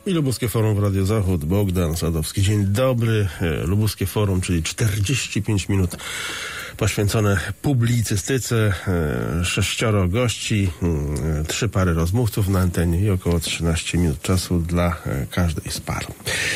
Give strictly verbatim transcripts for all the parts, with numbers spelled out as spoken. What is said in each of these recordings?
I Lubuskie Forum w Radio Zachód. Bogdan Sadowski. Dzień dobry. Lubuskie Forum, czyli czterdzieści pięć minut poświęcone publicystyce, sześcioro gości, trzy pary rozmówców na antenie i około trzynaście minut czasu dla każdej z par.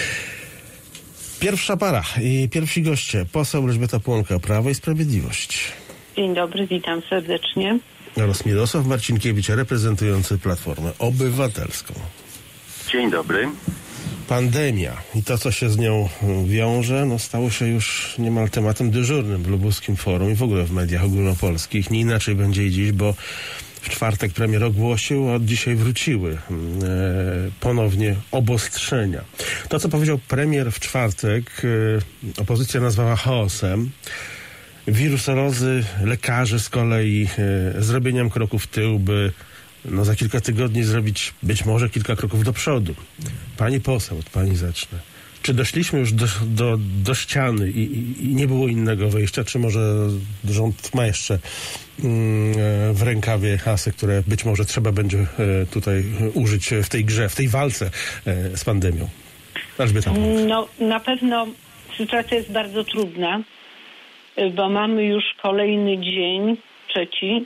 Pierwsza para i pierwsi goście. Poseł Elżbieta Płonka, Prawo i Sprawiedliwość. Dzień dobry, witam serdecznie. Oraz Mirosław Marcinkiewicz, reprezentujący Platformę Obywatelską. Dzień dobry. Pandemia i to, co się z nią wiąże, no stało się już niemal tematem dyżurnym w Lubuskim Forum i w ogóle w mediach ogólnopolskich. Nie inaczej będzie i dziś, bo w czwartek premier ogłosił, a od dzisiaj wróciły e, ponownie obostrzenia. To, co powiedział premier w czwartek, e, opozycja nazwała chaosem. Wirusolozy, lekarze z kolei e, zrobieniem kroku w tył, by no, za kilka tygodni zrobić być może kilka kroków do przodu. Pani poseł, od pani zacznę. Czy doszliśmy już do, do, do ściany i, i, i nie było innego wyjścia? Czy może rząd ma jeszcze mm, w rękawie hasy, które być może trzeba będzie e, tutaj użyć w tej grze, w tej walce e, z pandemią? Elżbieta. No, na pewno sytuacja jest bardzo trudna, bo mamy już kolejny dzień, trzeci,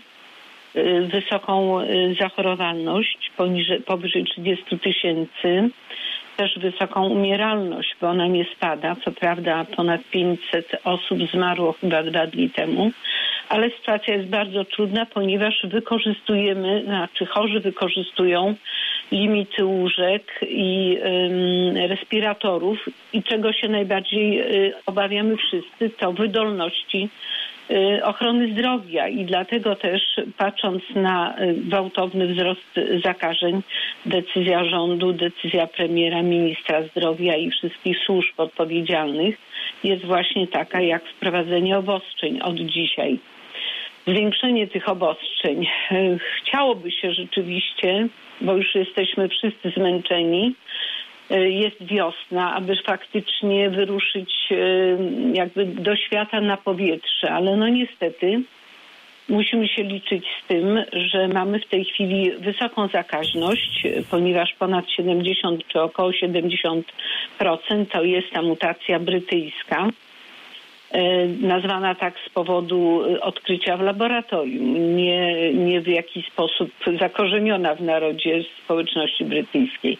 wysoką zachorowalność, poniżej, powyżej trzydziestu tysięcy, też wysoką umieralność, bo ona nie spada. Co prawda ponad pięćset osób zmarło chyba dwa dni temu, ale sytuacja jest bardzo trudna, ponieważ wykorzystujemy, znaczy chorzy wykorzystują limity łóżek i ym, respiratorów i czego się najbardziej y, obawiamy wszyscy, to wydolności ochrony zdrowia i dlatego też patrząc na gwałtowny wzrost zakażeń, decyzja rządu, decyzja premiera, ministra zdrowia i wszystkich służb odpowiedzialnych jest właśnie taka jak wprowadzenie obostrzeń od dzisiaj. Zwiększenie tych obostrzeń. Chciałoby się rzeczywiście, bo już jesteśmy wszyscy zmęczeni, jest wiosna, aby faktycznie wyruszyć jakby do świata na powietrze, ale no niestety musimy się liczyć z tym, że mamy w tej chwili wysoką zakaźność, ponieważ ponad siedemdziesiąt czy około siedemdziesiąt procent to jest ta mutacja brytyjska, nazwana tak z powodu odkrycia w laboratorium, nie, nie w jakiś sposób zakorzeniona w narodzie społeczności brytyjskiej.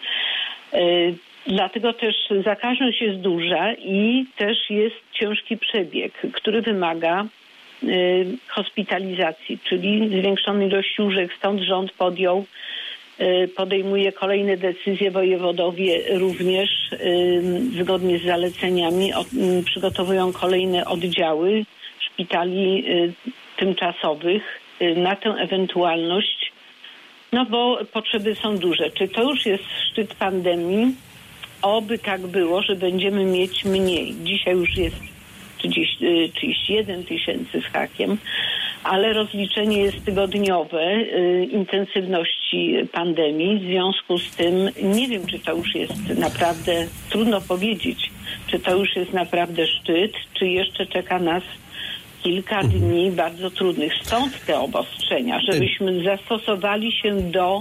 Dlatego też zakaźność jest duża i też jest ciężki przebieg, który wymaga y, hospitalizacji, czyli zwiększonej ilości łóżek. Stąd rząd podjął, y, podejmuje kolejne decyzje, wojewodowie również y, zgodnie z zaleceniami o, y, przygotowują kolejne oddziały szpitali y, tymczasowych y, na tę ewentualność. No bo potrzeby są duże. Czy to już jest szczyt pandemii? Oby tak było, że będziemy mieć mniej. Dzisiaj już jest trzydzieści jeden tysięcy z hakiem, ale rozliczenie jest tygodniowe y, intensywności pandemii. W związku z tym nie wiem, czy to już jest naprawdę, trudno powiedzieć, czy to już jest naprawdę szczyt, czy jeszcze czeka nas kilka dni bardzo trudnych. Stąd te obostrzenia, żebyśmy zastosowali się do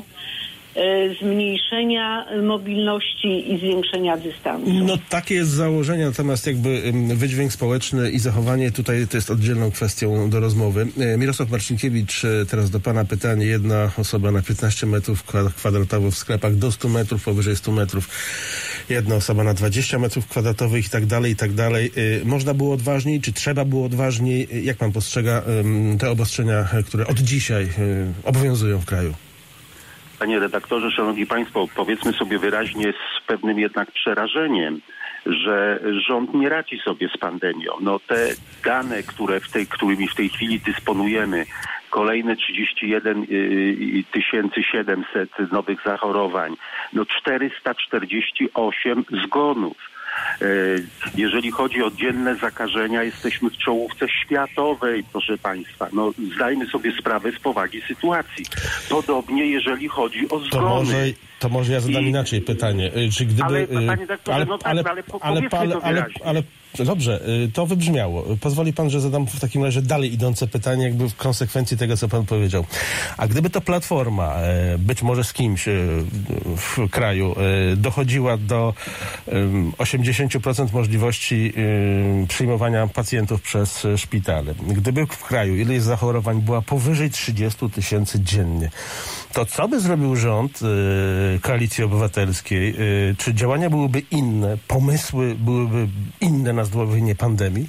e, zmniejszenia mobilności i zwiększenia dystansu. No takie jest założenie, natomiast jakby wydźwięk społeczny i zachowanie tutaj to jest oddzielną kwestią do rozmowy. Mirosław Marcinkiewicz, teraz do pana pytanie. Jedna osoba na piętnaście metrów kwadratowych w sklepach do stu metrów, powyżej stu metrów. Jedna osoba na dwadzieścia metrów kwadratowych i tak dalej, i tak dalej. Można było odważniej, czy trzeba było odważniej? Jak pan postrzega te obostrzenia, które od dzisiaj obowiązują w kraju? Panie redaktorze, szanowni państwo, powiedzmy sobie wyraźnie z pewnym jednak przerażeniem, że rząd nie radzi sobie z pandemią. No te dane, które w tej, którymi w tej chwili dysponujemy, kolejne trzydzieści jeden tysięcy siedemset nowych zachorowań, no czterysta czterdzieści osiem zgonów. Jeżeli chodzi o dzienne zakażenia, jesteśmy w czołówce światowej, proszę państwa. No, zdajmy sobie sprawę z powagi sytuacji. Podobnie jeżeli chodzi o zgony. To może, to może ja zadam I... inaczej pytanie. Czy gdyby... Ale, panie doktorze, ale, no tak, ale, ale, ale, ale, to ale, ale Dobrze, to wybrzmiało. Pozwoli pan, że zadam w takim razie dalej idące pytanie, jakby w konsekwencji tego, co pan powiedział. A gdyby to Platforma, być może z kimś w kraju, dochodziła do osiemdziesiąt procent możliwości przyjmowania pacjentów przez szpitale, gdyby w kraju ilość zachorowań była powyżej trzydzieści tysięcy dziennie, to co by zrobił rząd Koalicji Obywatelskiej? Czy działania byłyby inne, pomysły byłyby inne na zdławienie pandemii?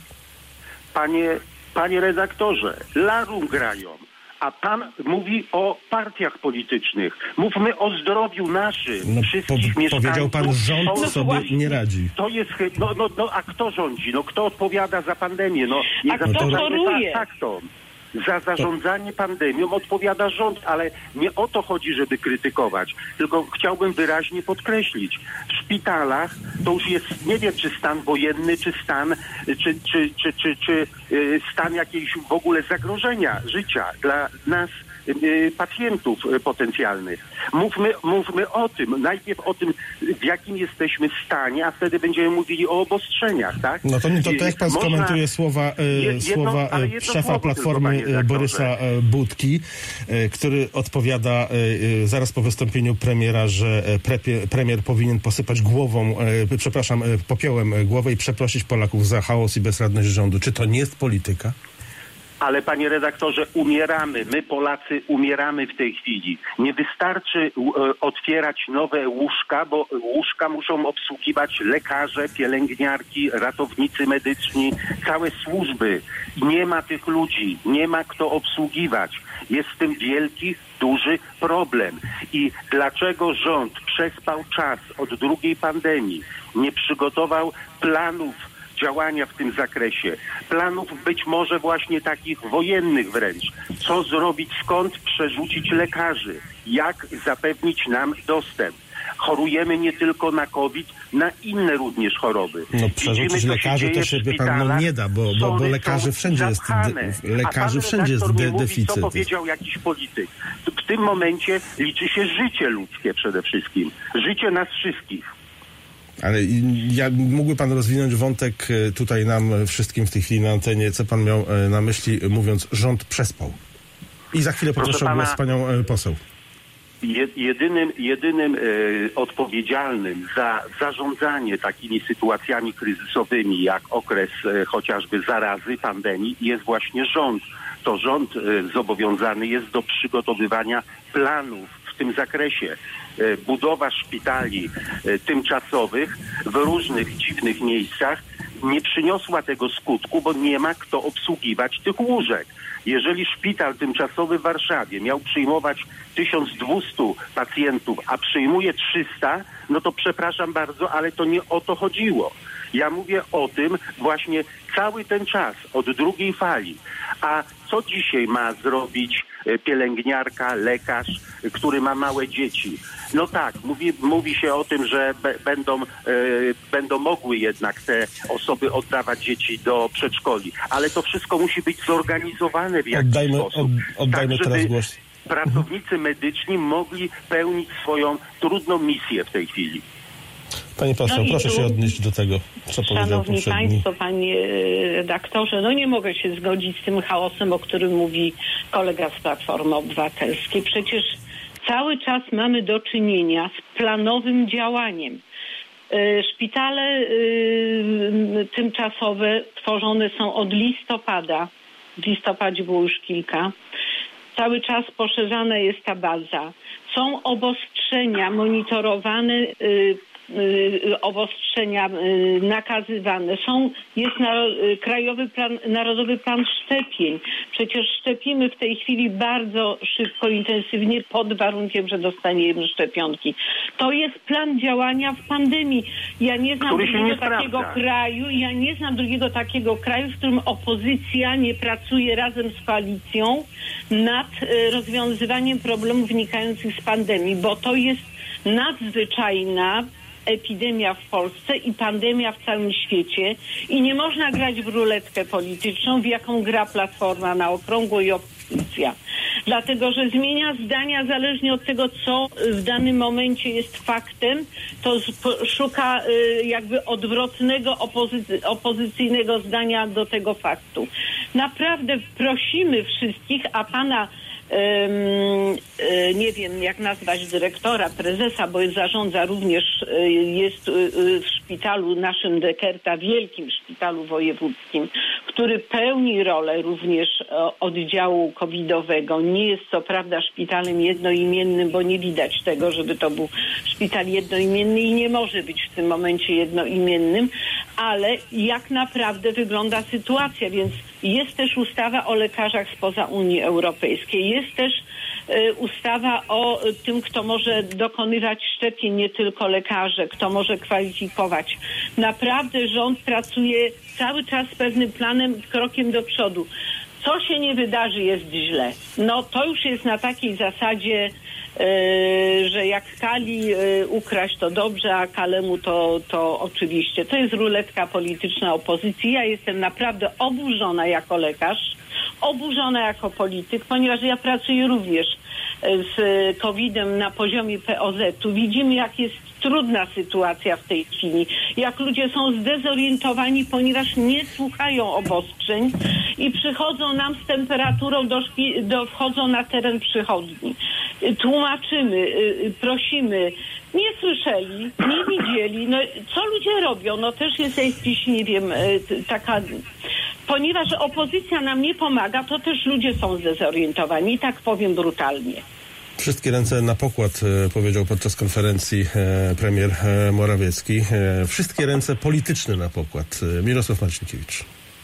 Panie, panie redaktorze, larum grają, a pan mówi o partiach politycznych. Mówmy o zdrowiu naszym, no, wszystkich po, mieszkańców. Powiedział pan, rząd no, sobie właśnie, nie radzi. To jest, no, no, no, a kto rządzi? No kto odpowiada za pandemię? No, nie a kto choruje? Tak, to. Za zarządzanie pandemią odpowiada rząd, ale nie o to chodzi, żeby krytykować, tylko chciałbym wyraźnie podkreślić. W szpitalach to już jest, nie wiem, czy stan wojenny, czy stan, czy, czy, czy, czy, czy y, stan jakiejś w ogóle zagrożenia życia dla nas, y, pacjentów y, potencjalnych. Mówmy, mówmy o tym, najpierw o tym, w jakim jesteśmy stanie, a wtedy będziemy mówili o obostrzeniach, tak? No to, to, to jak pan Można, skomentuje słowa, y, jedno, słowa y, szefa słowo Platformy tylko, Borysa Budki, który odpowiada zaraz po wystąpieniu premiera, że pre, premier powinien posypać głową, przepraszam, popiołem głowę i przeprosić Polaków za chaos i bezradność rządu. Czy to nie jest polityka? Ale panie redaktorze, umieramy. My Polacy umieramy w tej chwili. Nie wystarczy e, otwierać nowe łóżka, bo łóżka muszą obsługiwać lekarze, pielęgniarki, ratownicy medyczni, całe służby. Nie ma tych ludzi, nie ma kto obsługiwać. Jest w tym wielki, duży problem. I dlaczego rząd przespał czas od drugiej pandemii, nie przygotował planów działania w tym zakresie, planów być może właśnie takich wojennych wręcz. Co zrobić, skąd przerzucić lekarzy, jak zapewnić nam dostęp. Chorujemy nie tylko na COVID, na inne również choroby. No przerzucić Widzimy, lekarzy to się, wie pan, no nie da, bo, bo, bo lekarzy wszędzie jest, de, lekarzy wszędzie jest de, deficyt. Co powiedział jakiś polityk. W tym momencie liczy się życie ludzkie przede wszystkim. Życie nas wszystkich. Ale ja, mógłby pan rozwinąć wątek tutaj nam wszystkim w tej chwili na antenie, co pan miał na myśli, mówiąc, rząd przespał. I za chwilę poproszę o głos panią poseł. Jedynym, jedynym e, odpowiedzialnym za zarządzanie takimi sytuacjami kryzysowymi, jak okres e, chociażby zarazy, pandemii, jest właśnie rząd. To rząd e, zobowiązany jest do przygotowywania planów w tym zakresie. E, budowa szpitali e, tymczasowych w różnych dziwnych miejscach nie przyniosła tego skutku, bo nie ma kto obsługiwać tych łóżek. Jeżeli szpital tymczasowy w Warszawie miał przyjmować tysiąc dwieście pacjentów, a przyjmuje trzysta, no to przepraszam bardzo, ale to nie o to chodziło. Ja mówię o tym właśnie cały ten czas, od drugiej fali. A co dzisiaj ma zrobić pielęgniarka, lekarz, który ma małe dzieci? No tak, mówi, mówi się o tym, że be, będą, e, będą mogły jednak te osoby oddawać dzieci do przedszkoli, ale to wszystko musi być zorganizowane w jakiś oddajmy, sposób. Od, oddajmy tak, teraz głos. Pracownicy medyczni mogli pełnić swoją trudną misję w tej chwili. Pani poseł, no proszę się odnieść do tego, co powiedział poprzedni. Szanowni Państwo, panie redaktorze, no nie mogę się zgodzić z tym chaosem, o którym mówi kolega z Platformy Obywatelskiej. Przecież cały czas mamy do czynienia z planowym działaniem. Szpitale tymczasowe tworzone są od listopada. W listopadzie było już kilka. Cały czas poszerzana jest ta baza. Są obostrzenia monitorowane, obostrzenia nakazywane. Są, jest na, krajowy plan, narodowy plan szczepień. Przecież szczepimy w tej chwili bardzo szybko, intensywnie pod warunkiem, że dostaniemy szczepionki. To jest plan działania w pandemii. Ja nie znam Który drugiego nie takiego sprawdza. kraju, ja nie znam drugiego takiego kraju, w którym opozycja nie pracuje razem z koalicją nad rozwiązywaniem problemów wynikających z pandemii, bo to jest nadzwyczajna epidemia w Polsce i pandemia w całym świecie i nie można grać w ruletkę polityczną, w jaką gra Platforma na okrągło i opozycja. dlatego że zmienia zdania zależnie od tego, co w danym momencie jest faktem, to szuka jakby odwrotnego, opozy- opozycyjnego zdania do tego faktu. Naprawdę prosimy wszystkich, a pana nie wiem jak nazwać dyrektora, prezesa, bo zarządza również, jest w szpitalu naszym Dekerta, wielkim szpitalu wojewódzkim, który pełni rolę również oddziału covidowego. Nie jest co prawda szpitalem jednoimiennym, bo nie widać tego, żeby to był szpital jednoimienny i nie może być w tym momencie jednoimiennym, ale jak naprawdę wygląda sytuacja, więc jest też ustawa o lekarzach spoza Unii Europejskiej, jest też y, ustawa o y, tym, kto może dokonywać szczepień, nie tylko lekarze, kto może kwalifikować. Naprawdę rząd pracuje cały czas z pewnym planem, krokiem do przodu. Co się nie wydarzy, jest źle. No to już jest na takiej zasadzie, Yy, że jak Kali yy, ukraść to dobrze, a Kalemu to, to oczywiście. To jest ruletka polityczna opozycji. Ja jestem naprawdę oburzona jako lekarz, oburzona jako polityk, ponieważ ja pracuję również z kowidem na poziomie P O Z-u. Widzimy, jak jest trudna sytuacja w tej chwili. Jak ludzie są zdezorientowani, ponieważ nie słuchają obostrzeń i przychodzą nam z temperaturą, do, szpi- do wchodzą na teren przychodni. Tłumaczymy, prosimy. Nie słyszeli, nie widzieli. No, co ludzie robią? No też jest jakiś, nie wiem, taka... Ponieważ opozycja nam nie pomaga, to też ludzie są zdezorientowani, tak powiem brutalnie. Wszystkie ręce na pokład, powiedział podczas konferencji premier Morawiecki. Wszystkie ręce polityczne na pokład. Mirosław Marcinkiewicz.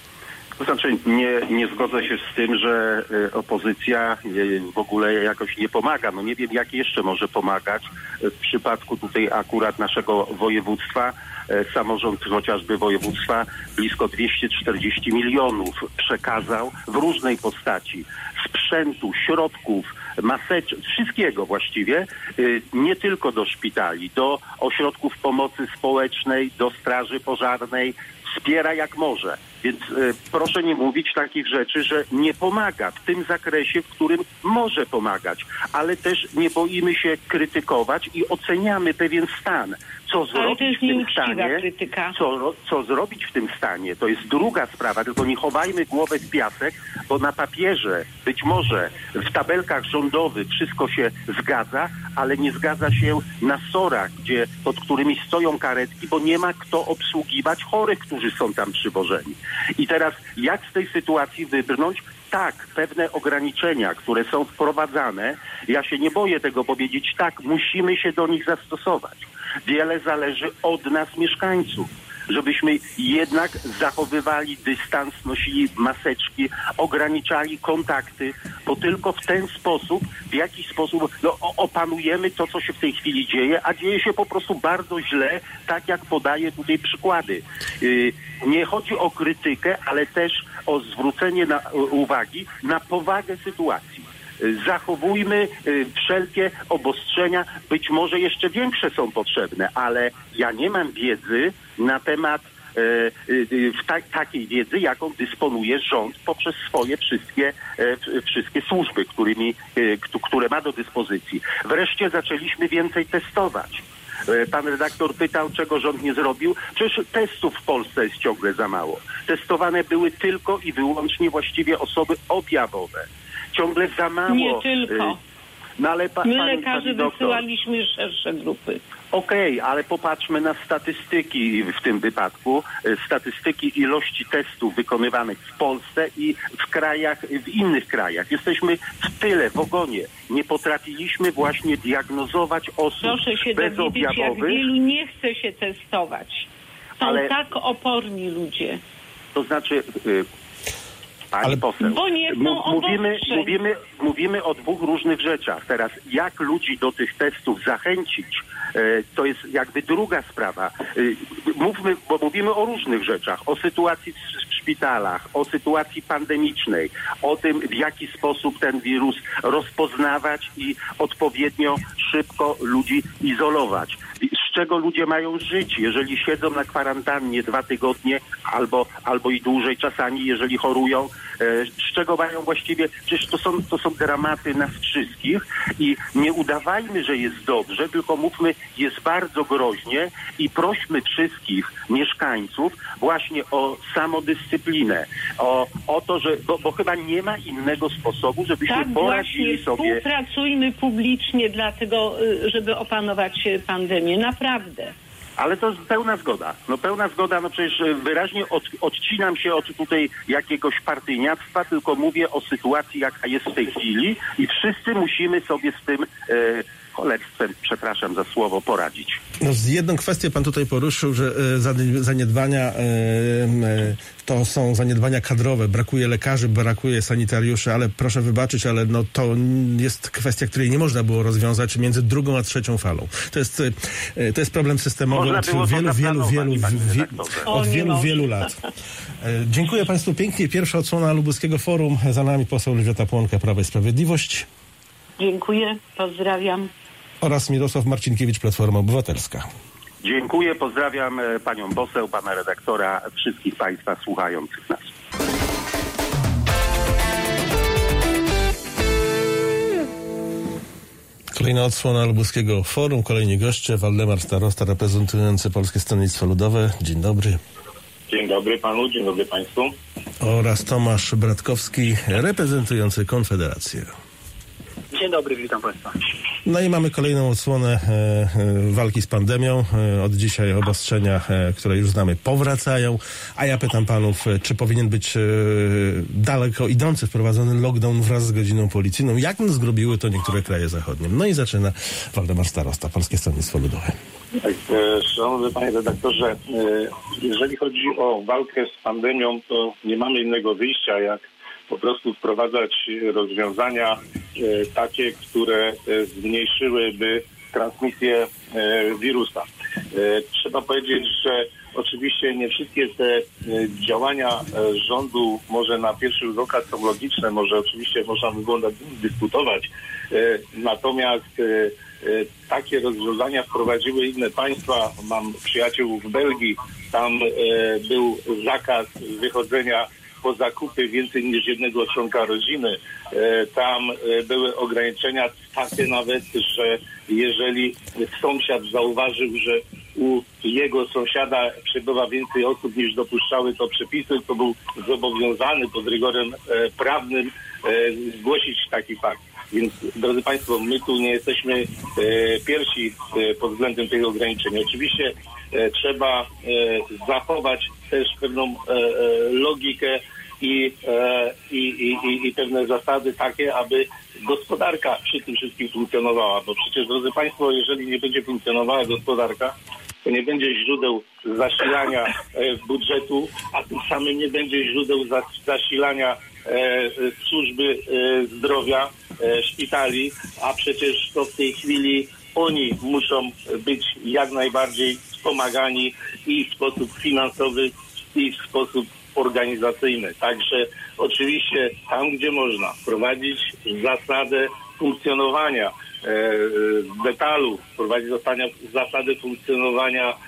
To znaczy nie, nie zgodzę się z tym, że opozycja w ogóle jakoś nie pomaga. No nie wiem, jak jeszcze może pomagać. W przypadku tutaj akurat naszego województwa, samorząd chociażby województwa blisko dwieście czterdzieści milionów przekazał w różnej postaci sprzętu, środków, maseczek, wszystkiego właściwie, nie tylko do szpitali, do ośrodków pomocy społecznej, do straży pożarnej, wspiera jak może. Więc y, proszę nie mówić takich rzeczy, że nie pomaga w tym zakresie, w którym może pomagać, ale też nie boimy się krytykować i oceniamy pewien stan. Co zrobić w tym stanie, co, co zrobić w tym stanie, to jest druga sprawa, tylko nie chowajmy głowę w piasek, bo na papierze, być może w tabelkach rządowych wszystko się zgadza, ale nie zgadza się na sorach, gdzie, pod którymi stoją karetki, bo nie ma kto obsługiwać chorych, którzy są tam przywożeni. I teraz jak z tej sytuacji wybrnąć? Tak, pewne ograniczenia, które są wprowadzane, ja się nie boję tego powiedzieć, tak, musimy się do nich zastosować. Wiele zależy od nas, mieszkańców, żebyśmy jednak zachowywali dystans, nosili maseczki, ograniczali kontakty, bo tylko w ten sposób, w jakiś sposób no, opanujemy to, co się w tej chwili dzieje, a dzieje się po prostu bardzo źle, tak jak podaję tutaj przykłady. Yy, nie chodzi o krytykę, ale też o zwrócenie na, uwagi na powagę sytuacji. Zachowujmy y, wszelkie obostrzenia, być może jeszcze większe są potrzebne, ale ja nie mam wiedzy na temat y, y, w ta, takiej wiedzy, jaką dysponuje rząd poprzez swoje wszystkie, y, wszystkie służby, którymi, y, które ma do dyspozycji. Wreszcie zaczęliśmy więcej testować. Pan redaktor pytał, czego rząd nie zrobił. Przecież testów w Polsce jest ciągle za mało. Testowane były tylko i wyłącznie właściwie osoby objawowe. Ciągle za mało. Nie tylko. No, ale pa, My pani, lekarze pani doktor, wysyłaliśmy szersze grupy. Okej, okay, ale popatrzmy na statystyki w tym wypadku. Statystyki ilości testów wykonywanych w Polsce i w krajach, w innych krajach. Jesteśmy w tyle, w ogonie. Nie potrafiliśmy właśnie diagnozować osób Proszę się dowiedzieć, jak wielu nie chce się testować. Są ale, tak oporni ludzie. To znaczy... Y, Pani ale, poseł, bo nie chcą mówimy, mówimy, mówimy o dwóch różnych rzeczach. Teraz jak ludzi do tych testów zachęcić, e, to jest jakby druga sprawa. E, mówmy, bo mówimy o różnych rzeczach. O sytuacji w, w szpitalach, o sytuacji pandemicznej, o tym, w jaki sposób ten wirus rozpoznawać i odpowiednio szybko ludzi izolować. Z czego ludzie mają żyć, jeżeli siedzą na kwarantannie dwa tygodnie albo, albo i dłużej czasami, jeżeli chorują, z czego mają właściwie, przecież to są, to są dramaty nas wszystkich i nie udawajmy, że jest dobrze, tylko mówmy, jest bardzo groźnie i prośmy wszystkich mieszkańców właśnie o samodyscyplinę, o, o to, że, bo, bo chyba nie ma innego sposobu, żebyśmy tak, poradzili właśnie, sobie. Współpracujmy publicznie dlatego, żeby opanować pandemię, naprawdę. Ale to pełna zgoda. No pełna zgoda, no przecież wyraźnie od, odcinam się od tutaj jakiegoś partyjniactwa, tylko mówię o sytuacji, jaka jest w tej chwili i wszyscy musimy sobie z tym e, cholerstwem, przepraszam za słowo, poradzić. No, z jedną kwestię pan tutaj poruszył, że e, zaniedbania e, e, to są zaniedbania kadrowe. Brakuje lekarzy, brakuje sanitariuszy, ale proszę wybaczyć, ale no, to jest kwestia, której nie można było rozwiązać między drugą a trzecią falą. To jest, e, to jest problem systemowy od wielu, wielu, wielu, wielu, wie, od wielu, wielu lat. E, dziękuję państwu pięknie. Pierwsza odsłona Lubuskiego Forum. Za nami poseł Elżbieta Płonka, Prawo i Sprawiedliwość. Dziękuję, pozdrawiam. Oraz Mirosław Marcinkiewicz, Platforma Obywatelska. Dziękuję, pozdrawiam panią poseł, pana redaktora, wszystkich państwa słuchających nas. Kolejna odsłona Lubuskiego Forum, kolejni goście, Waldemar Starosta reprezentujący Polskie Stronnictwo Ludowe. Dzień dobry. Dzień dobry panu, dzień dobry państwu. Oraz Tomasz Bratkowski reprezentujący Konfederację. Dzień dobry, witam państwa. No i mamy kolejną odsłonę e, e, walki z pandemią. E, od dzisiaj obostrzenia, e, które już znamy, powracają. A ja pytam panów, e, czy powinien być e, daleko idący wprowadzony lockdown wraz z godziną policyjną, jak nas zrobiły to niektóre kraje zachodnie. No i zaczyna Waldemar Starosta, Polskie Stronnictwo Ludowe. Tak, e, szanowny panie redaktorze, e, jeżeli chodzi o walkę z pandemią, to nie mamy innego wyjścia, jak po prostu wprowadzać rozwiązania e, takie, które e, zmniejszyłyby transmisję e, wirusa. E, trzeba powiedzieć, że oczywiście nie wszystkie te e, działania e, rządu może na pierwszy rzut oka są logiczne, może oczywiście można by było nad nimi dyskutować, e, natomiast e, e, takie rozwiązania wprowadziły inne państwa. Mam przyjaciół w Belgii, tam e, był zakaz wychodzenia po zakupy więcej niż jednego członka rodziny. E, tam e, były ograniczenia takie nawet, że jeżeli sąsiad zauważył, że u jego sąsiada przebywa więcej osób niż dopuszczały to przepisy, to był zobowiązany pod rygorem e, prawnym e, zgłosić taki fakt. Więc, drodzy państwo, my tu nie jesteśmy e, pierwsi e, pod względem tych ograniczeń. Oczywiście e, trzeba e, zachować też pewną e, e, logikę i, e, i, i, i pewne zasady takie, aby gospodarka przy tym wszystkim funkcjonowała. Bo przecież, drodzy państwo, jeżeli nie będzie funkcjonowała gospodarka, to nie będzie źródeł zasilania e, budżetu, a tym samym nie będzie źródeł za, zasilania e, służby e, zdrowia, e, szpitali, a przecież to w tej chwili oni muszą być jak najbardziej wspomagani i w sposób finansowy, i w sposób organizacyjny. Także oczywiście tam, gdzie można wprowadzić zasadę funkcjonowania e, detalu, wprowadzić zasadę funkcjonowania e,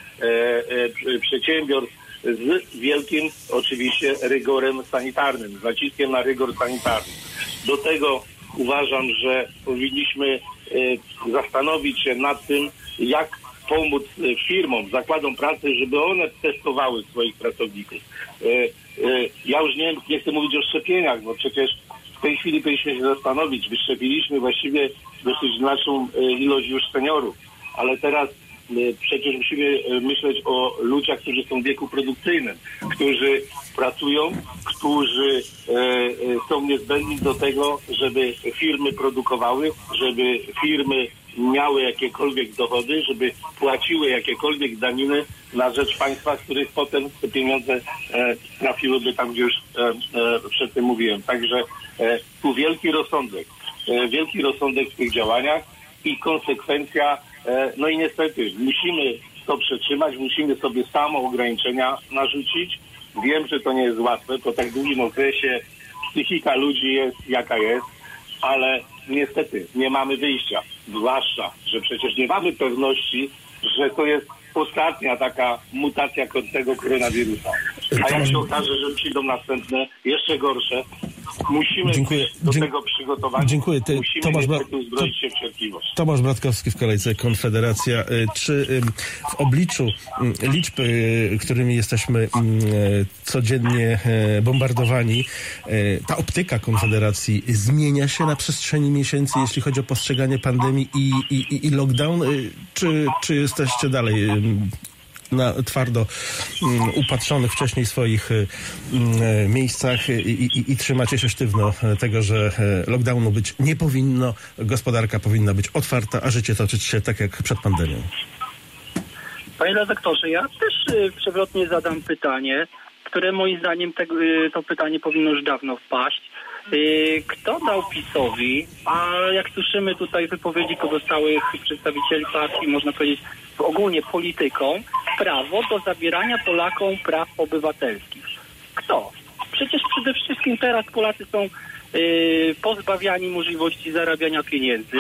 e, przedsiębiorstw z wielkim oczywiście rygorem sanitarnym, z naciskiem na rygor sanitarny. Do tego uważam, że powinniśmy e, zastanowić się nad tym, jak pomóc firmom, zakładom pracy, żeby one testowały swoich pracowników. E, e, ja już nie, nie chcę mówić o szczepieniach, bo przecież w tej chwili powinniśmy się zastanowić. Wyszczepiliśmy właściwie dosyć znaczną e, ilość już seniorów, ale teraz e, przecież musimy myśleć o ludziach, którzy są w wieku produkcyjnym, którzy pracują, którzy e, e, są niezbędni do tego, żeby firmy produkowały, żeby firmy miały jakiekolwiek dochody, żeby płaciły jakiekolwiek daniny na rzecz państwa, z których potem te pieniądze e, trafiłyby tam, gdzie już e, e, przedtem mówiłem. Także e, tu wielki rozsądek, e, wielki rozsądek w tych działaniach i konsekwencja, e, no i niestety musimy to przetrzymać, musimy sobie samo ograniczenia narzucić. Wiem, że to nie jest łatwe, po tak długim okresie psychika ludzi jest jaka jest, ale niestety nie mamy wyjścia. Zwłaszcza, że przecież nie mamy pewności, że to jest ostatnia taka mutacja tego koronawirusa. A jak się okaże, że przyjdą następne, jeszcze gorsze, musimy Dziękuję. do Dzie- tego przygotować. Dziękuję. Ty, musimy Tomasz, niestety Bra- uzbroić się w cierpliwość. Tomasz Bratkowski w kolejce Konfederacja. Y, Czy y, w obliczu y, liczb, y, którymi jesteśmy y, codziennie y, bombardowani, y, ta optyka Konfederacji zmienia się na przestrzeni miesięcy, jeśli chodzi o postrzeganie pandemii i, i, i lockdown? Y, Czy, czy jesteście dalej y, na twardo um, upatrzonych wcześniej swoich um, miejscach i, i, i trzymacie się sztywno tego, że lockdownu być nie powinno, gospodarka powinna być otwarta, a życie toczyć się tak jak przed pandemią? Panie redaktorze, ja też y, przewrotnie zadam pytanie, które moim zdaniem te, y, to pytanie powinno już dawno wpaść. Y, kto dał PiS-owi, a jak słyszymy tutaj wypowiedzi pozostałych przedstawicieli partii, można powiedzieć ogólnie politykom, prawo do zabierania Polakom praw obywatelskich? Kto? Przecież przede wszystkim teraz Polacy są y, pozbawiani możliwości zarabiania pieniędzy.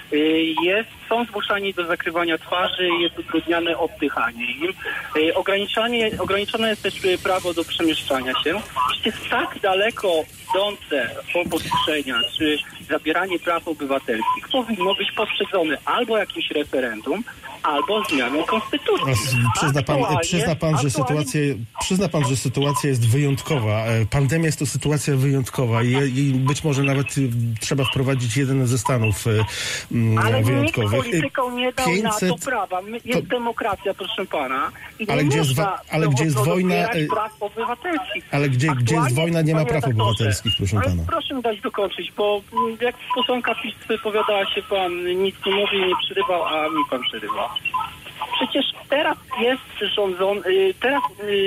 Jest, są zmuszani do zakrywania twarzy, jest utrudniane oddychanie im. Ograniczanie, ograniczone jest też prawo do przemieszczania się. Jeśli tak daleko idące obostrzenia czy zabieranie praw obywatelskich powinno być poprzedzone albo jakimś referendum, albo zmianą konstytucji. Przyzna pan, przyzna pan, że sytuacja, przyzna pan, że sytuacja jest wyjątkowa. Pandemia jest to sytuacja wyjątkowa i, i być może nawet trzeba wprowadzić jeden ze stanów ale wyjątkowych. nikt politykom nie dał pięćset... na to prawa. Jest to... demokracja, proszę pana. I ale nie gdzie jest, wa- ale gdzie jest wojna... praw obywatelskich. Ale gdzie, gdzie jest wojna, nie ma praw obywatelskich, proszę ale pana. Proszę mi dać dokończyć, bo jak posłanka PiS wypowiadała się, pan nic nie mówi, nie przerywał, a mi pan przerywał. Przecież teraz jest rządzony, teraz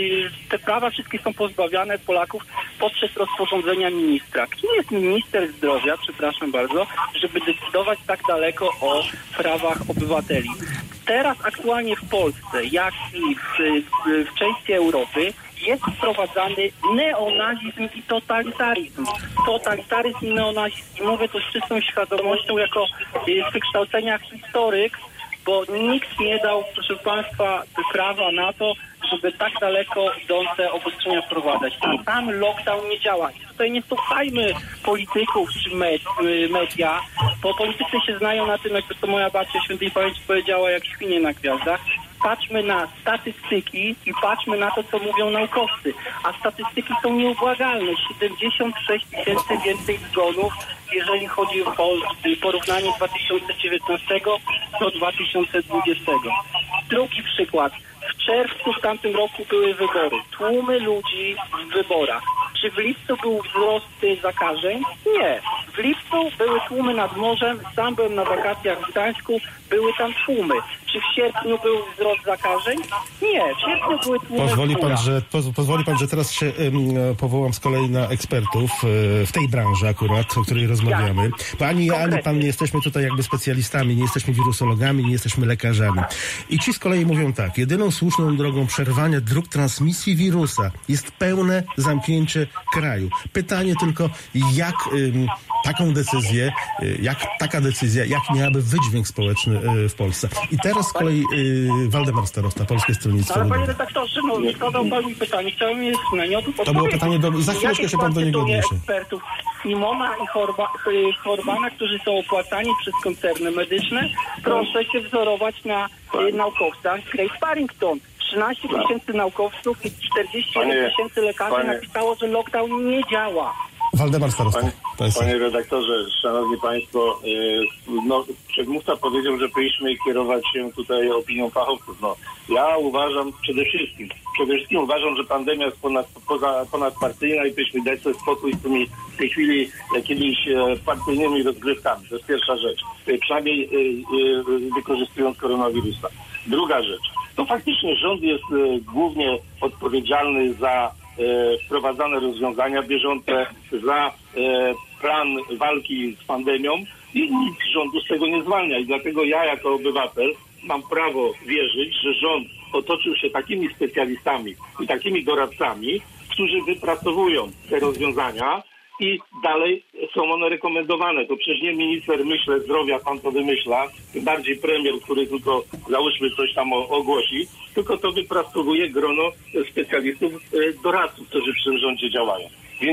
te prawa wszystkie są pozbawiane Polaków poprzez rozporządzenia ministra. Kim jest minister zdrowia, przepraszam bardzo, żeby decydować tak daleko o prawach obywateli? Teraz aktualnie w Polsce, jak i w, w, w części Europy, jest wprowadzany neonazizm i totalitaryzm. Totalitaryzm i neonazizm. I mówię to z czystą świadomością jako z wykształcenia historyk, bo nikt nie dał, proszę państwa, prawa na to, żeby tak daleko idące obostrzenia wprowadzać. A tam lockdown nie działa. I tutaj nie słuchajmy polityków czy media, bo politycy się znają na tym, jak to moja babcia świętej pamięci powiedziała, jak świnie na gwiazdach. Patrzmy na statystyki i patrzmy na to, co mówią naukowcy. A statystyki są nieubłagalne. siedemdziesiąt sześć tysięcy więcej zgonów, jeżeli chodzi o porównanie dwa tysiące dziewiętnastego do dwa tysiące dwudziestego. Drugi przykład. W czerwcu w tamtym roku były wybory. Tłumy ludzi w wyborach. Czy w lipcu był wzrost zakażeń? Nie. W lipcu były tłumy nad morzem. Sam byłem na wakacjach w Gdańsku. Były tam tłumy. Czy w sierpniu był wzrost zakażeń? Nie. W sierpniu były tłumy. Pozwoli pan, że, poz, pozwoli pan, że teraz się um, powołam z kolei na ekspertów um, w tej branży akurat, o której rozmawiamy. Bo ani ja, ani pan nie jesteśmy tutaj jakby specjalistami, nie jesteśmy wirusologami, nie jesteśmy lekarzami. I ci z kolei mówią tak, jedyną słuszną drogą przerwania dróg transmisji wirusa jest pełne zamknięcie kraju. Pytanie tylko, jak um, taką decyzję, jak taka decyzja, jak miałaby wydźwięk społeczny y, w Polsce. I teraz z kolei y, Waldemar Starosta, Polskie Stronnictwo Ale Ludowe. panie redaktorze, no zadał pan mi pytanie, chciałem je na nie odpowiedzieć. To było pytanie do... Za chwileczkę się pan do niego odniesie. Ekspertów Simona i Horba, y, Horbana, którzy są opłacani przez koncerny medyczne, proszę się wzorować na y, naukowcach Grace Barrington. trzynaście tysięcy naukowców i czterdzieści tysięcy lekarzy panie, napisało, że lockdown nie działa. Waldemar Starosta. Panie, panie redaktorze, szanowni państwo, yy, no, przedmówca powiedział, że powinniśmy kierować się tutaj opinią fachowców. No, ja uważam przede wszystkim, przede wszystkim uważam, że pandemia jest ponad, poza, ponadpartyjna i powinniśmy dać sobie spokój z tymi w tej chwili jakimiś e, partyjnymi rozgrywkami. To jest pierwsza rzecz. E, przynajmniej e, e, wykorzystując koronawirusa. Druga rzecz. To faktycznie rząd jest e, głównie odpowiedzialny za E, wprowadzane rozwiązania bieżące, za e, plan walki z pandemią i nic rządu z tego nie zwalnia. I dlatego ja jako obywatel mam prawo wierzyć, że rząd otoczył się takimi specjalistami i takimi doradcami, którzy wypracowują te rozwiązania i dalej są one rekomendowane. To przecież nie minister, myślę, zdrowia, pan to wymyśla, tym bardziej premier, który tylko, załóżmy, coś tam ogłosi, tylko to wypracowuje grono specjalistów, doradców, którzy w tym rządzie działają. Więc w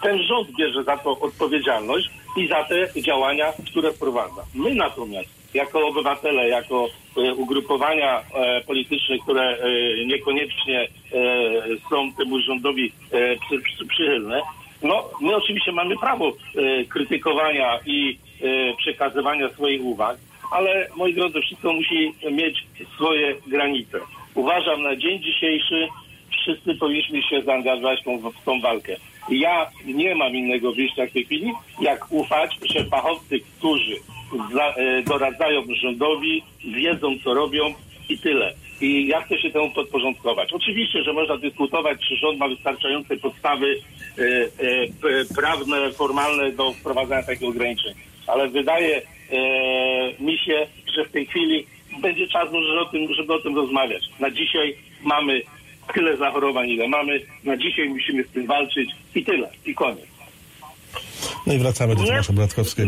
ten rząd bierze za to odpowiedzialność i za te działania, które wprowadza. My natomiast, jako obywatele, jako e, ugrupowania e, polityczne, które e, niekoniecznie e, są temu rządowi e, przy, przy, przychylne, no my oczywiście mamy prawo e, krytykowania i e, przekazywania swoich uwag, ale moi drodzy, wszystko musi mieć swoje granice. Uważam, na dzień dzisiejszy wszyscy powinniśmy się zaangażować w tą, w tą walkę. Ja nie mam innego wyjścia w tej chwili, jak ufać, że fachowcy, którzy za, e, doradzają rządowi, wiedzą, co robią i tyle. I ja chcę się temu podporządkować. Oczywiście, że można dyskutować, czy rząd ma wystarczające podstawy e, e, prawne, formalne do wprowadzania takich ograniczeń. Ale wydaje e, mi się, że w tej chwili będzie czas może o tym, żeby o tym rozmawiać. Na dzisiaj mamy tyle zachorowań, ile mamy. Na dzisiaj musimy z tym walczyć i tyle. I koniec. No i wracamy do Tomasza Bratkowskiego.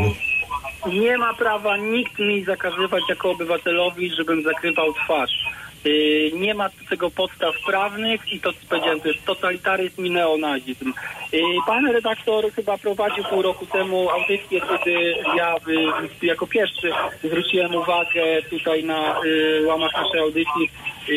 Nie ma prawa nikt mi zakazywać jako obywatelowi, żebym zakrywał twarz. Yy, nie ma do tego podstaw prawnych i to, co powiedziałem, to jest totalitaryzm i neonazizm. Yy, pan redaktor chyba prowadził pół roku temu audycję, kiedy ja y, jako pierwszy zwróciłem uwagę tutaj na y, łamach naszej audycji y,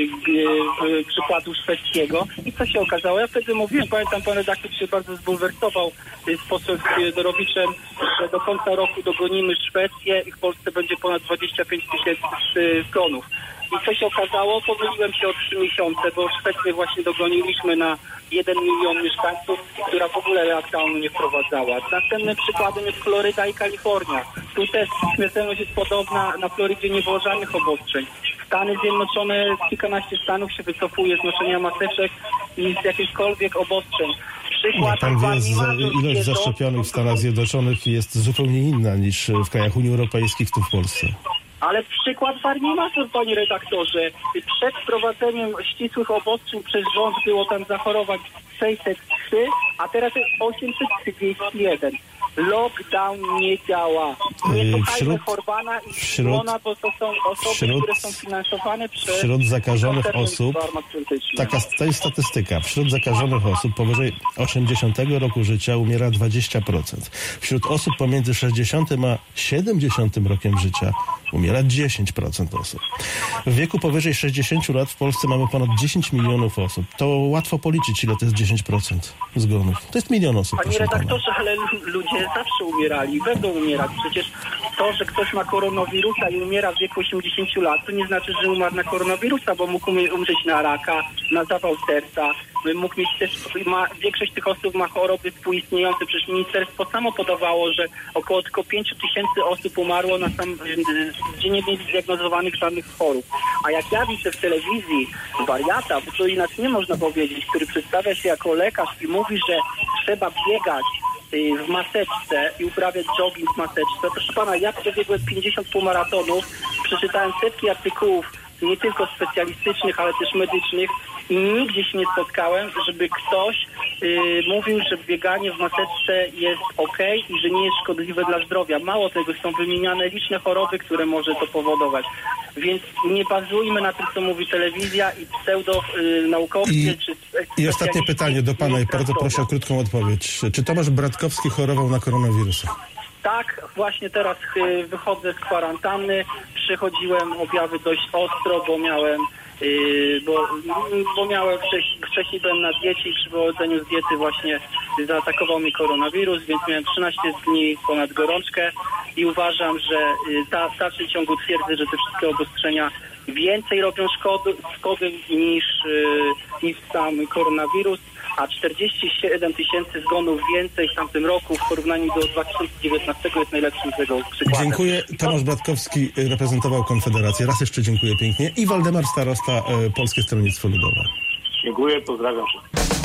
y, przykładu szwedzkiego. I co się okazało? Ja wtedy mówiłem, pamiętam, pan redaktor się bardzo zbulwersował y, z posłem Dorowiczem, że do końca roku dogonimy Szwecję i w Polsce będzie ponad dwadzieścia pięć tysięcy zgonów. I co się okazało? Pomyliłem się o trzy miesiące, bo Szwecję właśnie dogoniliśmy na jeden milion mieszkańców, która w ogóle lockdownu nie wprowadzała. Następnym przykładem jest Floryda i Kalifornia. Tu też śmiertelność jest podobna. Na Florydzie nie było żadnych obostrzeń. Stany Zjednoczone, kilkanaście stanów się wycofuje z noszenia maseczek i z jakichkolwiek obostrzeń. Przykład, pan wie, ilość zaszczepionych w Stanach Zjednoczonych jest zupełnie inna niż w krajach Unii Europejskiej, w tym w Polsce. Ale przykład Warmii-Mazur, panie redaktorze. Przed wprowadzeniem ścisłych obostrzeń przez rząd było tam zachorować sześćset trzy, a teraz jest osiemset trzydzieści jeden. Lockdown nie działa. Nie słuchajmy Horbana i Szymona, bo to są osoby, wśród, które są finansowane przez... Wśród zakażonych osób, taka to jest statystyka, wśród zakażonych osób powyżej osiemdziesiątego roku życia umiera dwadzieścia procent. Wśród osób pomiędzy sześćdziesiątym a siedemdziesiątym rokiem życia umiera dziesięć procent osób. W wieku powyżej sześćdziesięciu lat w Polsce mamy ponad dziesięć milionów osób. To łatwo policzyć, ile to jest dziesięć procent zgonów. To jest milion osób. Panie redaktorze, ale ludzie zawsze umierali i będą umierać. Przecież to, że ktoś ma koronawirusa i umiera w wieku osiemdziesięciu lat, to nie znaczy, że umarł na koronawirusa, bo mógł umrzeć na raka, na zawał serca. Mógł mieć też, ma, większość tych osób ma choroby współistniejące. Przecież ministerstwo samo podawało, że około tylko pięć tysięcy osób umarło na sam, gdzie nie mieli zdiagnozowanych żadnych chorób. A jak ja widzę w telewizji wariata, bo to inaczej nie można powiedzieć, który przedstawia się jako lekarz i mówi, że trzeba biegać w maseczce i uprawiać jogging w maseczce. Proszę pana, ja przebiegłem pięćdziesiąt półmaratonów, przeczytałem setki artykułów, nie tylko specjalistycznych, ale też medycznych i nigdzie się nie spotkałem, żeby ktoś yy, mówił, że bieganie w maseczce jest okej i że nie jest szkodliwe dla zdrowia. Mało tego, są wymieniane liczne choroby, które może to powodować. Więc nie bazujmy na tym, co mówi telewizja i pseudo-naukowcy. I, czy I ostatnie pytanie do pana i bardzo proszę o krótką odpowiedź. Czy Tomasz Bratkowski chorował na koronawirusa? Tak, właśnie teraz y, wychodzę z kwarantanny. Przychodziłem objawy dość ostro, bo miałem Yy, bo, bo miałem wcześniej, wcześniej byłem na diecie i przy wychodzeniu z diety właśnie zaatakował mnie koronawirus, więc miałem trzynaście dni ponad gorączkę i uważam, że yy, ta, w dalszym ciągu twierdzę, że te wszystkie obostrzenia więcej robią szkody, szkody niż, yy, niż sam koronawirus, a czterdzieści siedem tysięcy zgonów więcej w tamtym roku w porównaniu do dwa tysiące dziewiętnastego jest najlepszym tego przykładem. Dziękuję. Tomasz Bratkowski reprezentował Konfederację. Raz jeszcze dziękuję pięknie. I Waldemar Starosta, e, Polskie Stronnictwo Ludowe. Dziękuję, pozdrawiam wszystkich.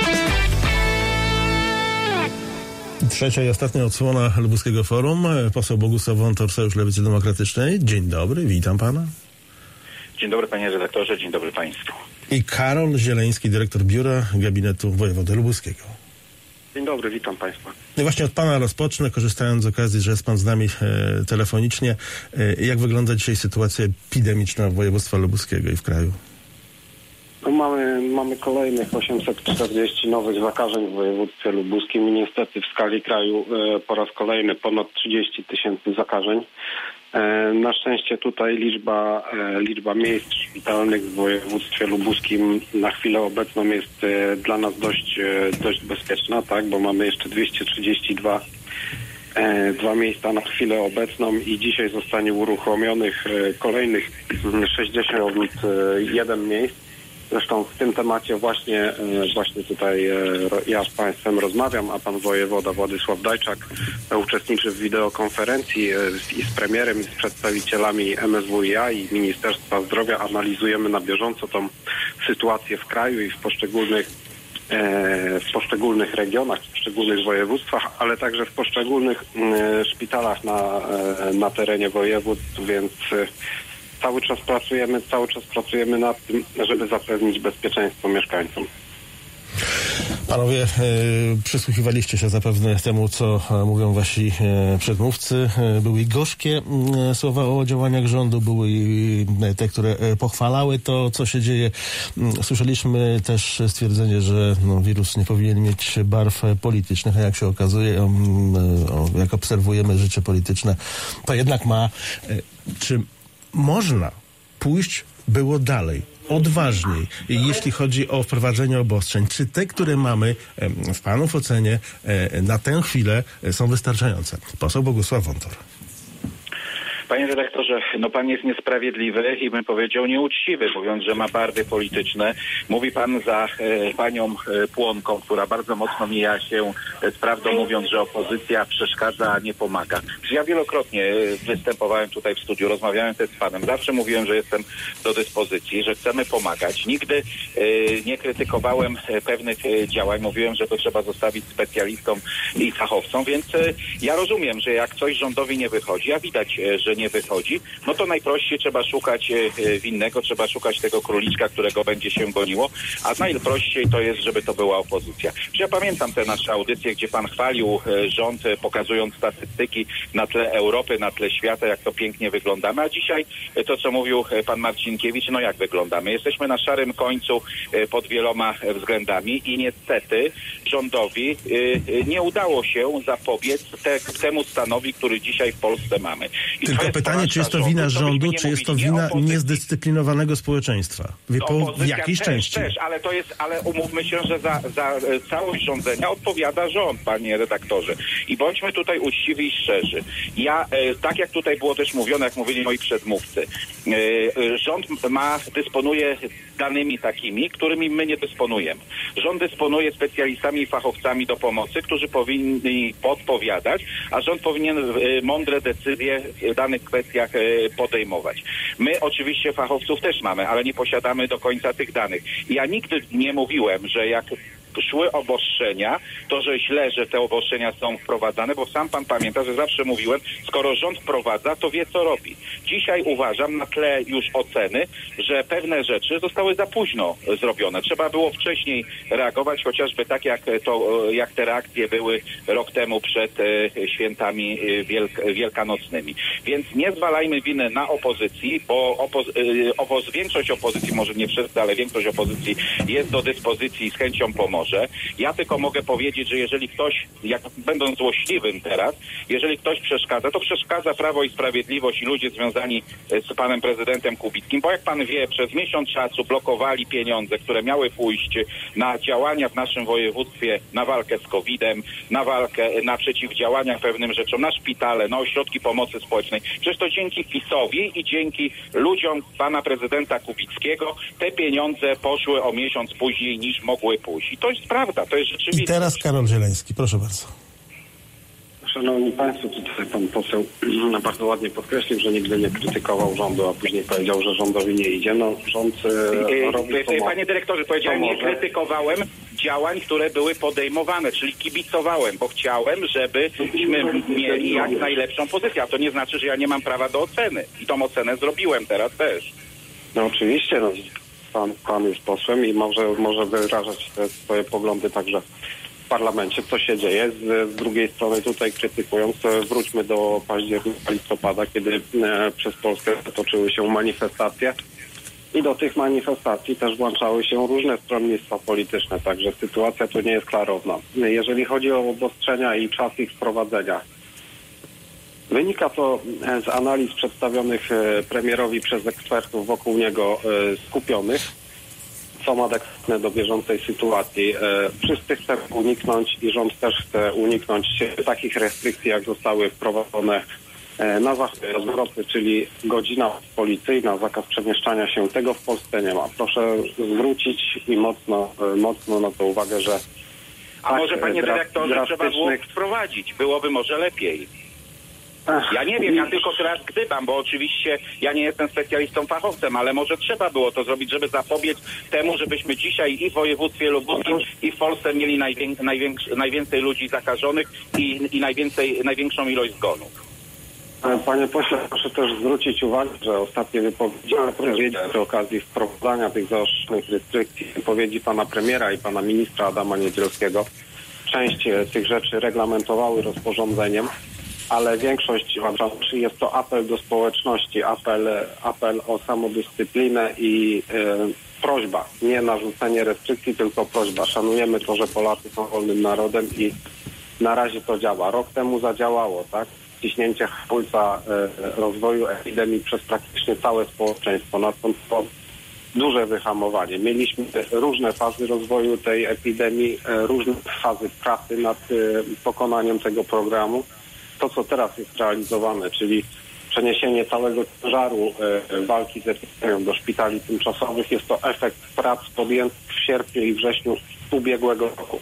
Trzecia i ostatnia odsłona Lubuskiego Forum. Poseł Bogusław Wątor, Sojusz Lewicy Demokratycznej. Dzień dobry, witam pana. Dzień dobry panie redaktorze, dzień dobry państwu. I Karol Zieleński, dyrektor Biura Gabinetu Wojewody Lubuskiego. Dzień dobry, witam państwa. I właśnie od pana rozpocznę, korzystając z okazji, że jest pan z nami e, telefonicznie. E, jak wygląda dzisiaj sytuacja epidemiczna województwa lubuskiego i w kraju? No mamy, mamy kolejnych osiemset czterdzieści nowych zakażeń w województwie lubuskim i niestety w skali kraju e, po raz kolejny ponad trzydzieści tysięcy zakażeń. E, na szczęście tutaj liczba, e, liczba miejsc szpitalnych w województwie lubuskim na chwilę obecną jest e, dla nas dość, e, dość bezpieczna, tak, bo mamy jeszcze dwieście trzydzieści dwa e, dwa miejsca na chwilę obecną i dzisiaj zostanie uruchomionych e, kolejnych sześćdziesiąt jeden miejsc. Zresztą w tym temacie właśnie, właśnie tutaj ja z Państwem rozmawiam, a Pan Wojewoda Władysław Dajczak uczestniczy w wideokonferencji i z premierem, i z przedstawicielami M S W i A i Ministerstwa Zdrowia. Analizujemy na bieżąco tą sytuację w kraju i w poszczególnych, w poszczególnych regionach, w poszczególnych województwach, ale także w poszczególnych szpitalach na, na terenie województw, więc Cały czas pracujemy, cały czas pracujemy nad tym, żeby zapewnić bezpieczeństwo mieszkańcom. Panowie, e, przysłuchiwaliście się zapewne temu, co mówią wasi e, przedmówcy. E, były gorzkie e, słowa o działaniach rządu, były e, te, które e, pochwalały to, co się dzieje. E, słyszeliśmy też stwierdzenie, że no, wirus nie powinien mieć barw politycznych, a jak się okazuje, o, o, jak obserwujemy życie polityczne, to jednak ma. E, czy można pójść było dalej, odważniej, jeśli chodzi o wprowadzenie obostrzeń? Czy te, które mamy w Panów ocenie na tę chwilę są wystarczające? Poseł Bogusław Wontor. Panie redaktorze, no pan jest niesprawiedliwy i bym powiedział nieuczciwy, mówiąc, że ma barwy polityczne. Mówi pan za e, panią e, Płonką, która bardzo mocno mija się e, z prawdą, mówiąc, że opozycja przeszkadza, a nie pomaga. Przecież ja wielokrotnie e, występowałem tutaj w studiu, rozmawiałem też z panem. Zawsze mówiłem, że jestem do dyspozycji, że chcemy pomagać. Nigdy e, nie krytykowałem e, pewnych e, działań. Mówiłem, że to trzeba zostawić specjalistom i fachowcom, więc e, ja rozumiem, że jak coś rządowi nie wychodzi, a widać, e, że nie wychodzi, no to najprościej trzeba szukać e, winnego, trzeba szukać tego króliczka, którego będzie się goniło, a najprościej to jest, żeby to była opozycja. Ja pamiętam te nasze audycje, gdzie pan chwalił e, rząd, e, pokazując statystyki na tle Europy, na tle świata, jak to pięknie wyglądamy, a dzisiaj e, to, co mówił e, pan Marcinkiewicz, no jak wyglądamy? Jesteśmy na szarym końcu e, pod wieloma e, względami i niestety rządowi e, e, nie udało się zapobiec te, temu stanowi, który dzisiaj w Polsce mamy. I Tylko pytanie, czy jest to wina rządu, czy jest to wina niezdyscyplinowanego społeczeństwa? Wie po, w jakiejś też, części. Też, ale to jest, ale umówmy się, że za, za całość rządzenia odpowiada rząd, panie redaktorze. I bądźmy tutaj uczciwi i szczerzy. Ja, e, tak jak tutaj było też mówione, jak mówili moi przedmówcy, e, rząd ma, dysponuje danymi takimi, którymi my nie dysponujemy. Rząd dysponuje specjalistami i fachowcami do pomocy, którzy powinni podpowiadać, a rząd powinien e, mądre decyzje w danych kwestiach e, podejmować. My oczywiście fachowców też mamy, ale nie posiadamy do końca tych danych. Ja nigdy nie mówiłem, że jak szły obostrzenia, to że źle, że te obostrzenia są wprowadzane, bo sam pan pamięta, że zawsze mówiłem, skoro rząd wprowadza, to wie, co robi. Dzisiaj uważam, na tle już oceny, że pewne rzeczy zostały za późno zrobione. Trzeba było wcześniej reagować, chociażby tak jak to, jak te reakcje były rok temu przed e, świętami wielk, wielkanocnymi. Więc nie zwalajmy winy na opozycji, bo opoz, e, opoz, większość opozycji, może nie wszyscy, ale większość opozycji jest do dyspozycji i z chęcią pomoże. Ja tylko mogę powiedzieć, że jeżeli ktoś, jak będąc złośliwym teraz, jeżeli ktoś przeszkadza, to przeszkadza Prawo i Sprawiedliwość i ludzie związani z panem prezydentem Kubickim, bo jak pan wie, przez miesiąc czasu blokowali pieniądze, które miały pójść na działania w naszym województwie, na walkę z kowidem, na walkę, na przeciwdziałania pewnym rzeczom, na szpitale, na ośrodki pomocy społecznej. Przecież to dzięki PiS-owi i dzięki ludziom pana prezydenta Kubickiego te pieniądze poszły o miesiąc później niż mogły pójść. I to jest prawda, to jest rzeczywistość. I teraz Karol Zieleński, proszę bardzo. Szanowni Państwo, tutaj pan poseł bardzo ładnie podkreślił, że nigdy nie krytykował rządu, a później powiedział, że rządowi nie idzie. No, rząd e, robi to. Panie dyrektorze, powiedziałem, nie krytykowałem działań, które były podejmowane, czyli kibicowałem, bo chciałem, żebyśmy mieli jak najlepszą pozycję, a to nie znaczy, że ja nie mam prawa do oceny. I tą ocenę zrobiłem teraz też. No oczywiście, no. Pan, pan jest posłem i może, może wyrażać te swoje poglądy także w parlamencie, co się dzieje. Z, z drugiej strony tutaj krytykując, wróćmy do października, listopada, kiedy e, przez Polskę toczyły się manifestacje I do tych manifestacji też włączały się różne stronnictwa polityczne, także sytuacja tu nie jest klarowna. Jeżeli chodzi o obostrzenia i czas ich wprowadzenia, wynika to z analiz przedstawionych premierowi przez ekspertów wokół niego skupionych. Są adekwatne do bieżącej sytuacji. Wszyscy chcemy uniknąć i rząd też chce uniknąć takich restrykcji, jak zostały wprowadzone na zachód Europy, czyli godzina policyjna, zakaz przemieszczania się. Tego w Polsce nie ma. Proszę zwrócić i mocno, mocno na to uwagę, że A tak, może, panie dyrektorze, drastycznych... trzeba było wprowadzić? Byłoby może lepiej. Ja nie wiem, ja tylko teraz gdybam, bo oczywiście ja nie jestem specjalistą, fachowcem, ale może trzeba było to zrobić, żeby zapobiec temu, żebyśmy dzisiaj i w województwie lubuskim, i w Polsce mieli najwię- największy, najwięcej ludzi zakażonych i, i najwięcej, największą ilość zgonów. Panie pośle, proszę też zwrócić uwagę, że ostatnie wypowiedzi, przy okazji wprowadzania tych zaostrzonych restrykcji, wypowiedzi pana premiera i pana ministra Adama Niedzielskiego, część tych rzeczy reglamentowały rozporządzeniem, ale większość uważam, że jest to apel do społeczności, apel, apel o samodyscyplinę i e, prośba, nie narzucenie restrykcji, tylko prośba. Szanujemy to, że Polacy są wolnym narodem i na razie to działa. Rok temu zadziałało, tak? Ciśnięcie hamulca e, rozwoju epidemii przez praktycznie całe społeczeństwo. Nastąpiło duże wyhamowanie. Mieliśmy różne fazy rozwoju tej epidemii, e, różne fazy pracy nad e, pokonaniem tego programu. To, co teraz jest realizowane, czyli przeniesienie całego ciężaru e, walki z epidemią do szpitali tymczasowych, jest to efekt prac podjętych w sierpniu i wrześniu ubiegłego roku.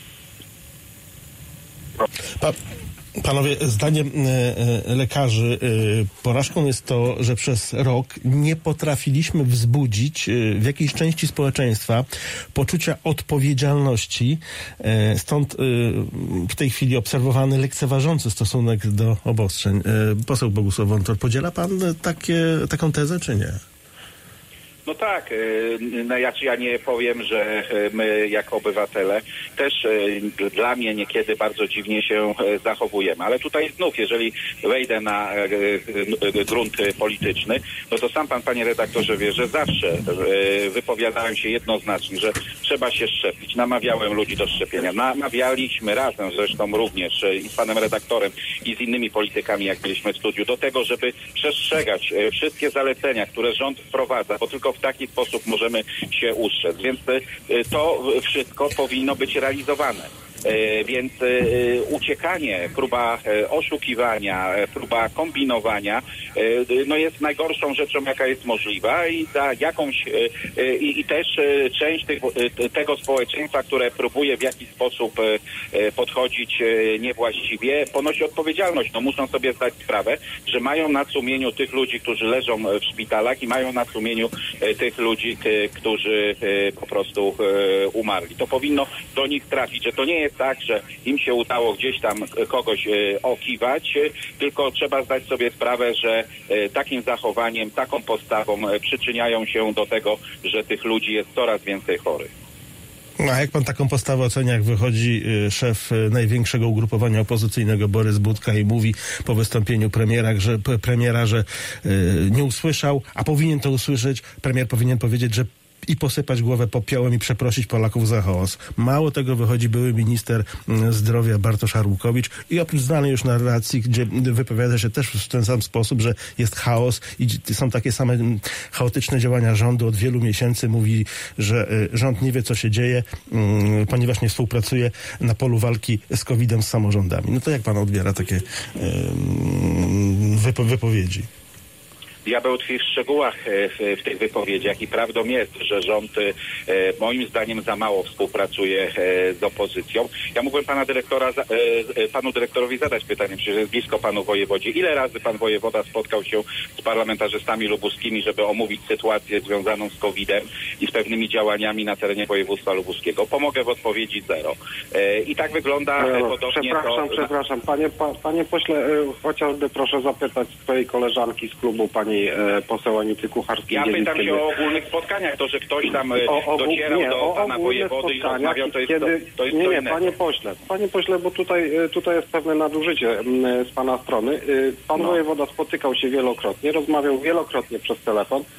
Pa, panowie, zdaniem e, lekarzy e, porażką jest to, że przez rok nie potrafiliśmy wzbudzić e, w jakiejś części społeczeństwa poczucia odpowiedzialności. E, stąd e, w tej chwili obserwowany lekceważący stosunek do obostrzeń. E, poseł Bogusław Wątor, podziela pan takie, taką tezę, czy nie? No tak, no ja, ja nie powiem, że my jako obywatele też dla mnie niekiedy bardzo dziwnie się zachowujemy, ale tutaj znów, jeżeli wejdę na grunt polityczny, no to sam pan, panie redaktorze, wie, że zawsze wypowiadałem się jednoznacznie, że trzeba się szczepić. Namawiałem ludzi do szczepienia. Namawialiśmy razem zresztą również i z panem redaktorem i z innymi politykami, jak byliśmy w studiu, do tego, żeby przestrzegać wszystkie zalecenia, które rząd wprowadza, bo tylko w taki sposób możemy się ustrzec. Więc to wszystko powinno być realizowane. Więc uciekanie, próba oszukiwania, próba kombinowania no jest najgorszą rzeczą, jaka jest możliwa i za jakąś i, i też część tych, tego społeczeństwa, które próbuje w jakiś sposób podchodzić niewłaściwie, ponosi odpowiedzialność. No muszą sobie zdać sprawę, że mają na sumieniu tych ludzi, którzy leżą w szpitalach i mają na sumieniu tych ludzi, którzy po prostu umarli. To powinno do nich trafić, że to nie jest tak, że im się udało gdzieś tam kogoś e, okiwać, e, tylko trzeba zdać sobie sprawę, że e, takim zachowaniem, taką postawą e, przyczyniają się do tego, że tych ludzi jest coraz więcej chorych. No, a jak pan taką postawę ocenia, jak wychodzi y, szef y, największego ugrupowania opozycyjnego Borys Budka i mówi po wystąpieniu premiera, że, p- premiera, że y, nie usłyszał, a powinien to usłyszeć, premier powinien powiedzieć, że i posypać głowę popiołem i przeprosić Polaków za chaos. Mało tego, wychodzi były minister zdrowia Bartosz Arłukowicz i oprócz znanej już narracji, gdzie wypowiada się też w ten sam sposób, że jest chaos i są takie same chaotyczne działania rządu od wielu miesięcy. Mówi, że rząd nie wie, co się dzieje, ponieważ nie współpracuje na polu walki z kowidem z samorządami. No to jak pan odbiera takie wypo- wypowiedzi? Diabeł tkwi w szczegółach w, w tych wypowiedziach i prawdą jest, że rząd e, moim zdaniem za mało współpracuje e, z opozycją. Ja mógłbym pana dyrektora, e, panu dyrektorowi zadać pytanie, przecież jest blisko panu wojewodzie. Ile razy pan wojewoda spotkał się z parlamentarzystami lubuskimi, żeby omówić sytuację związaną z kowidem i z pewnymi działaniami na terenie województwa lubuskiego? Pomogę w odpowiedzi zero. E, I tak wygląda e, podobnie Przepraszam, to... przepraszam. Panie, pa, panie pośle, e, chociażby proszę zapytać swojej koleżanki z klubu, pani poseł Anity Kucharskiej. Ja pytam się o ogólnych spotkaniach. To, że ktoś tam o, o, docierał nie, do pana wojewody i rozmawiał, to jest, kiedy, to, to jest Nie, to nie, innego. panie pośle, panie pośle, bo tutaj, tutaj jest pewne nadużycie z pana strony. Pan no. wojewoda spotykał się wielokrotnie, rozmawiał wielokrotnie przez telefon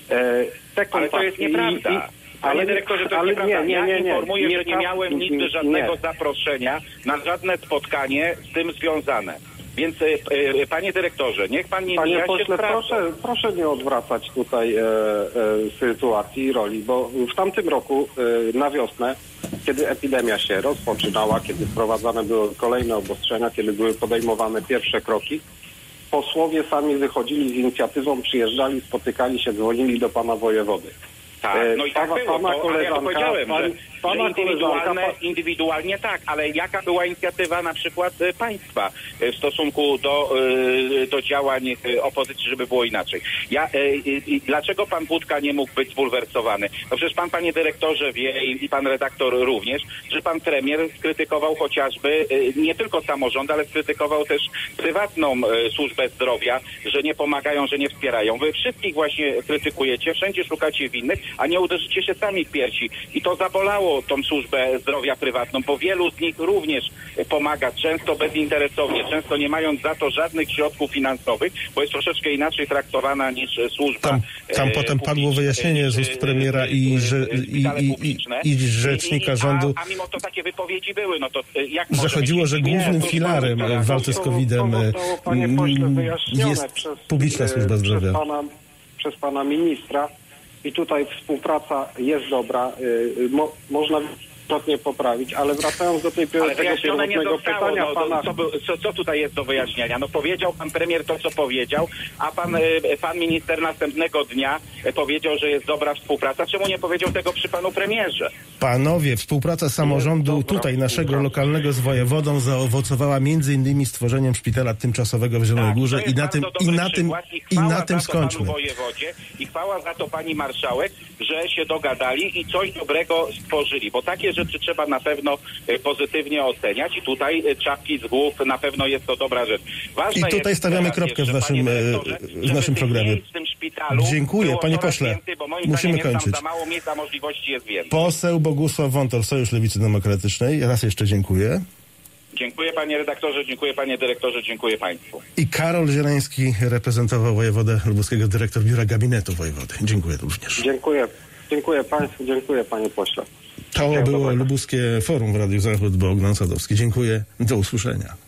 E, te kontakty Ale to jest nieprawda. i- i- Panie ale- dyrektorze, to jest ale nieprawda. nie, nie, nie, Ja nie. informuję, że nie Nieprawda- miałem nie, nigdy żadnego nie. zaproszenia na żadne spotkanie z tym związane. Więc e, e, panie dyrektorze, niech pan nie Panie mija się pośle, z prawdą. proszę, proszę nie odwracać tutaj e, e, sytuacji i roli, bo w tamtym roku e, na wiosnę, kiedy epidemia się rozpoczynała, kiedy wprowadzane były kolejne obostrzenia, kiedy były podejmowane pierwsze kroki, posłowie sami wychodzili z inicjatywą, przyjeżdżali, spotykali się, dzwonili do pana wojewody. Tak, no i tak Pana- było, pana to, ale ja to koleżanka- powiedziałem, pan- że, pana że indywidualne, koleżanka- indywidualnie tak, ale jaka była inicjatywa na przykład e, państwa e, w stosunku do, e, do działań e, opozycji, żeby było inaczej? Ja, e, e, dlaczego pan Budka nie mógł być zbulwersowany? No przecież pan, panie dyrektorze, wie i, i pan redaktor również, że pan premier skrytykował chociażby e, nie tylko samorząd, ale skrytykował też prywatną e, służbę zdrowia, że nie pomagają, że nie wspierają. Wy wszystkich właśnie krytykujecie, wszędzie szukacie winnych, a nie uderzycie się sami w piersi. I to zabolało tą służbę zdrowia prywatną, bo wielu z nich również pomaga, często bezinteresownie, często nie mając za to żadnych środków finansowych, bo jest troszeczkę inaczej traktowana niż służba. Tam, tam e, potem padło publiczna, wyjaśnienie z niż, ust premiera e, i, e, że, e, i, szpitale i, i, publiczne. i rzecznika I- i- rządu, A, a mimo to takie wypowiedzi były, no to e, jak że może chodziło, być- że Nie, głównym to- filarem to- w walce z to- kowidem to zostało, panie pośle, mm, wyjaśnione jest przez, publiczna e, służba zdrowia. Przez pana, przez pana ministra i tutaj współpraca jest dobra, y, mo, można wielokrotnie poprawić, ale wracając do tej, Ale tego wyjaśnione nie pierwotnego zostało. pytania No, pana... co, by- co, co tutaj jest do wyjaśnienia? No powiedział pan premier to, co powiedział, a pan, e, pan minister następnego dnia e, powiedział, że jest dobra współpraca. Czemu nie powiedział tego przy panu premierze? Panowie, współpraca samorządu Dobra tutaj, naszego współpraca. lokalnego z wojewodą zaowocowała między innymi stworzeniem szpitala tymczasowego w Zielonej Tak, Górze to i jest na bardzo tym, dobry i na tym, przykład i chwała na tym za to panu skończmy. wojewodzie i chwała za to pani marszałek, że się dogadali i coś dobrego stworzyli, bo takie rzeczy trzeba na pewno e, pozytywnie oceniać i tutaj e, czapki z głów na pewno jest to dobra rzecz. Ważne I tutaj jest stawiamy teraz kropkę w jeszcze, naszym, panie e, dyrektorze, w żeby naszym tych programie. miejsc w tym szpitalu Dziękuję, było panie coraz pośle. więcej, bo moim Musimy zdaniem jest kończyć. tam za mało miejsc, a możliwości jest więcej. Poseł Bogusław Wątor, Sojusz Lewicy Demokratycznej. Raz jeszcze dziękuję. Dziękuję panie redaktorze, dziękuję panie dyrektorze, dziękuję państwu. I Karol Zieleński reprezentował wojewodę lubuskiego, dyrektor Biura Gabinetu Wojewody. Dziękuję również. Dziękuję. Dziękuję państwu, dziękuję panie pośle. To było lubuskie forum w Radiu Zachód, Bogdan Sadowski. Dziękuję. Do usłyszenia.